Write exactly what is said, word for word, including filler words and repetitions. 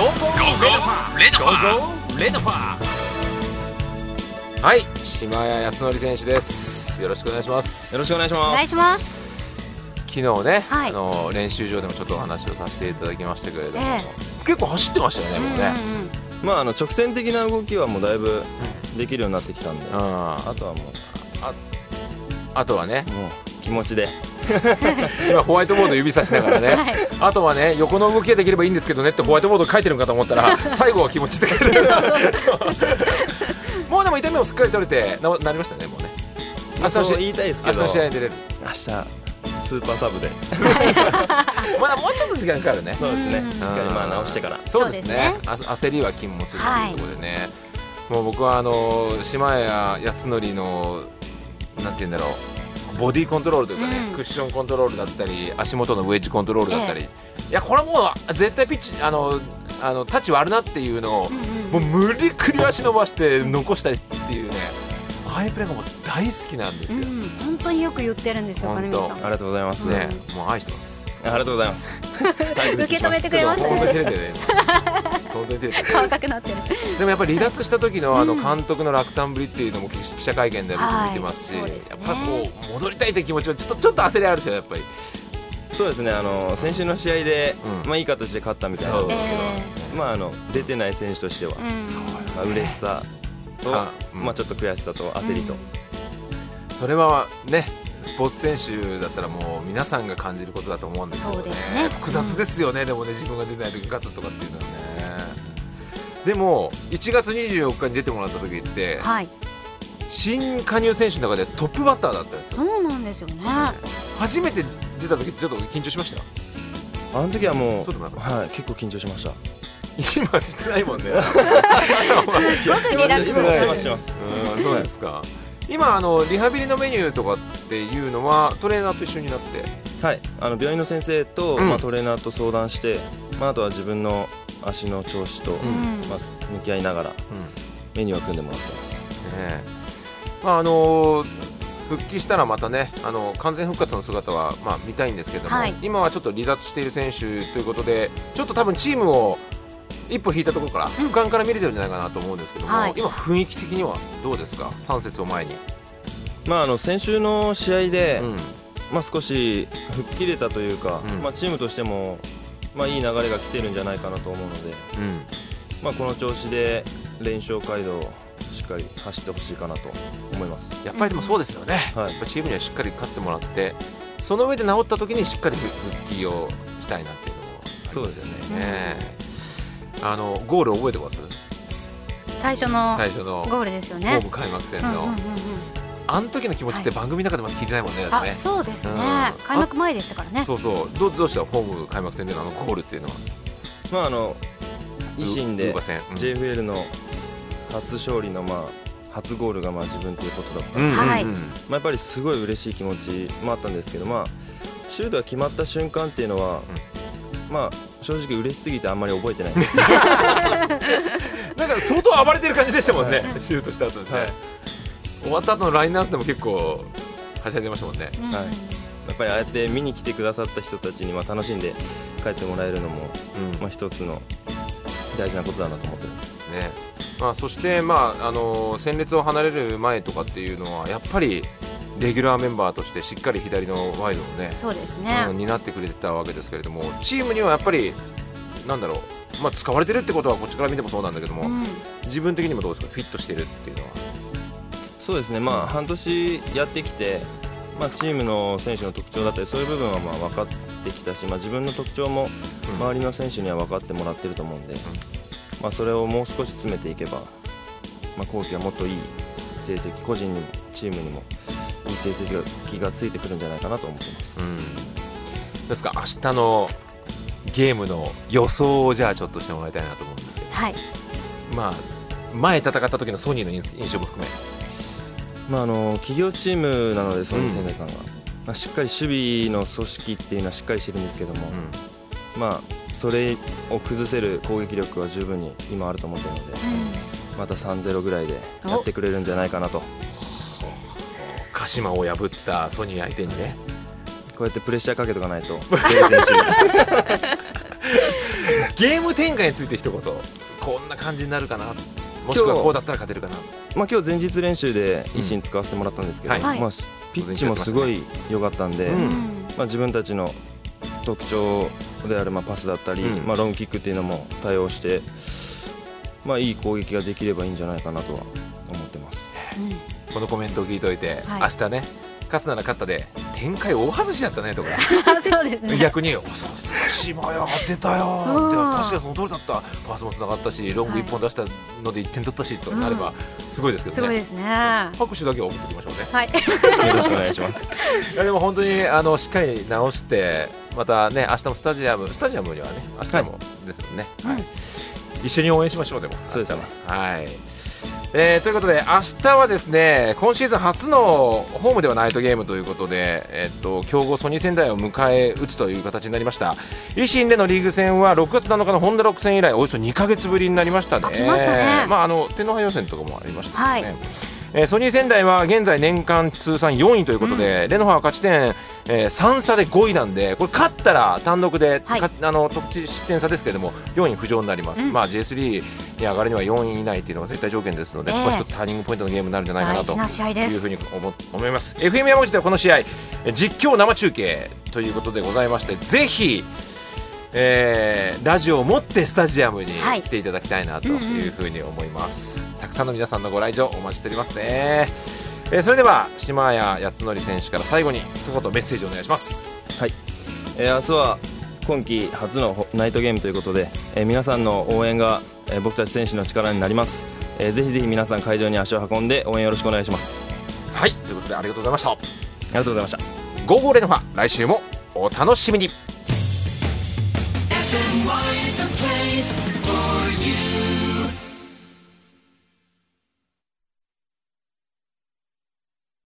レドファーレドファー。はい、島谷康則選手です。よろしくお願いします。 よろしくお願いします。 お願いします。 昨日ね、 はい、 あの練習場でもちょっとお話をさせていただきましたけれども、 ええ、結構走ってましたよね、もうね、 うんうんうん、 まあ、あの直線的な動きはもうだいぶできるようになってきたんで、うん、あとはもうあ, あとはねもう気持ちで今ホワイトボード指さしながらね、はい、あとはね横の動きができればいいんですけどねってホワイトボード書いてるのかと思ったら最後は気持ちって書いてるもうでも痛みもすっかり取れて な, なりましたね、もうね。 明日のそう言いたいですけど、 明日の試合に出れる。 明日スーパーサブでまだもうちょっと時間かかるね。 そうですね、しっかりまあ直してから。 そうですね、あ焦りは禁物というところでね、はい、もう僕はあの島谷康則のなんて言うんだろう、ボディコントロールというかね、うん、クッションコントロールだったり足元のウェッジコントロールだったり、ええ、いやこれもう絶対ピッチあのあのタッチ割るなっていうのを、うんうん、もう無理くり足伸ばして残したりっていうね、ああいうプレーがもう大好きなんですよ、うん、 本当によく言ってるんですよ、金見さん。 ありがとうございます、 ね、もう愛してます。 ありがとうございます受け止めてくれましたね。 本当に照れてる本当に照れてる顔赤くなってる。 でもやっぱり離脱した時のあの監督の落胆ぶりっていうのも記者会見で僕見てますし、はい、すね、やっぱりこう戻りたいという気持ちはちょっとちょっと焦りあるでしょ、やっぱり。そうですね、 あの先週の試合で、うん、まあ、いい形で勝ったみたいなんですけど、えーまあ、あの出てない選手としては、うん、そうまあ、嬉しさと、うん、まあ、ちょっと悔しさと焦りと、 うん、それはねスポーツ選手だったらもう皆さんが感じることだと思うんですよね。そうですね、複雑ですよね、うん、でもね自分が出ない時に勝つとかっていうのはね。でもいちがつにじゅうよっかに出てもらった時って、はい、新加入選手の中でトップバッターだったんですよ。 そうなんですよね。 初めて出た時ってちょっと緊張しました？ あの時はもう、はい、結構緊張しました。 今してないもんねすごくリラックスしてます。 うん、そうですか。今あのリハビリのメニューとかっていうのはトレーナーと一緒になって、 はい、あの病院の先生と、うん、まあ、トレーナーと相談して、まあ、あとは自分の足の調子と、うん、まあ、向き合いながら、うん、メニューを組んでもらってます、 ね。まああのー、復帰したらまたね、あの完全復活の姿は、まあ、見たいんですけども、はい、今はちょっと離脱している選手ということでちょっと多分チームを一歩引いたところから俯瞰から見れてるんじゃないかなと思うんですけども、はい、今雰囲気的にはどうですか、さん節を前に。 まあ、あの先週の試合で、うん、まあ、少し吹っ切れたというか、うん、まあ、チームとしても、まあ、いい流れが来てるんじゃないかなと思うので、うん、まあ、この調子で連勝街道をしっかり走ってほしいかなと思います。 やっぱりでもそうですよね、はい、やっぱチームにはしっかり勝ってもらってその上で治った時にしっかり復帰をしたいなっていうのもありますよね。そうですよね。あのゴール覚えてます？ 最初の最初のゴールですよね。 ホーム開幕戦の、うんうんうんうん、あの時の気持ちって番組の中でまだ聞いてないもんね。はい、だってね。 あ、そうですね、うん、開幕前でしたからね。そうそう。 どう、どうしたホーム開幕戦でのあのゴールっていうのは、 まあ、あの維新で ジェイエフエル の初勝利の、まあ、初ゴールがまあ自分ということだったので、 はい、 まあ、やっぱりすごい嬉しい気持ちもあったんですけど、まあ、シュートが決まった瞬間っていうのは、うん、まあ、正直嬉しすぎてあんまり覚えてないですなんか相当暴れてる感じでしたもんね、はい、シュートした後でね、はい、終わった後のラインダンスでも結構はしゃいでましたもんね、 うん、はい、やっぱりああやって見に来てくださった人たちにまあ楽しんで帰ってもらえるのも、うん、まあ、一つの大事なことだなと思ってるんですね。まあ、そして、まああのー、戦列を離れる前とかっていうのはやっぱりレギュラーメンバーとしてしっかり左のワイドをね、 そうですね、 うん、担ってくれてたわけですけれども、チームにはやっぱりなんだろう、まあ、使われてるってことはこっちから見てもそうなんだけども、うん、自分的にもどうですか、フィットしてるっていうのは。 そうですね、まあ、半年やってきて、まあ、チームの選手の特徴だったりそういう部分はまあ分かってきたし、まあ、自分の特徴も周りの選手には分かってもらってると思うんで、うん、まあ、それをもう少し詰めていけば、まあ、今季はもっといい成績、個人にもチームにもいい成績がついてくるんじゃないかなと思ってます。うん、 ですか、明日のゲームの予想をじゃあちょっとしてもらいたいなと思うんですけど、 はい、 まあ、前戦った時のソニーの印象も含め、 まあ、あの企業チームなのでソニー仙台さんは、うん、まあ、しっかり守備の組織っていうのはしっかりしてるんですけども、うん、まあ、それを崩せる攻撃力は十分に今あると思っているので、うん、また さんたいゼロ ぐらいでやってくれるんじゃないかなと。 鹿島を破ったソニー相手にね、 こうやってプレッシャーかけとかないとゲーム展開について一言、こんな感じになるかな、もしくはこうだったら勝てるかな。 まあ、今日前日練習で一心使わせてもらったんですけど、うん、はい、まあ、ピッチもすごい良かったんで、うん、まあ、自分たちの特徴であるまあパスだったり、うん、まあ、ロングキックっていうのも対応して、まあ、いい攻撃ができればいいんじゃないかなとは思ってます、 うん、このコメントを聞いておいて、はい、明日ね勝つなら勝ったで展開大外しだったねとかそうですね、 逆にさすが島谷当てたよって、確かにその通りだった、パスもつながったしロングいっぽん出したのでいってん取ったしとなればすごいですけどね、 すごいですね、 拍手だけは送っておきましょうね、 はいよろしくお願いします。 いやでも本当にあのしっかり直してまたね明日もスタジアムスタジアムにはね明日もですよね、はいはい、一緒に応援しましょう。でもそうですね、 はい、えー、ということで明日はですね今シーズン初のホームではナイトゲームということで、えっと、強豪ソニー仙台を迎え撃つという形になりました。維新でのリーグ戦はろくがつなのかのホンダロック戦以来およそにかげつぶりになりましたね。 来ましたね、 まあ、あの天皇杯予選とかもありましたけどね、はい、えー、ソニー仙台は現在年間通算よんいということで、うん、レノファは勝ち点、えー、さんさでごいなんでこれ勝ったら単独で、はい、あの得失点差ですけれどもよんい浮上になります、うん、まあ、ジェイスリー に上がるにはよんい以内というのが絶対条件ですので、えー、ここは一つターニングポイントのゲームになるんじゃないかなというふうに 思, 思います。 エフエム 山口ではこの試合実況生中継ということでございまして、ぜひえー、ラジオを持ってスタジアムに来ていただきたいなというふうに思います、はい、うんうん、たくさんの皆さんのご来場お待ちしておりますね、えー、それでは島谷康則選手から最後に一言メッセージをお願いします。 はい、えー、明日は今季初のナイトゲームということで、えー、皆さんの応援が、えー、僕たち選手の力になります、えー、ぜひぜひ皆さん会場に足を運んで応援よろしくお願いします。 はい、ということでありがとうございました。ありがとうございました。 ゴーゴーレノファ来週もお楽しみに。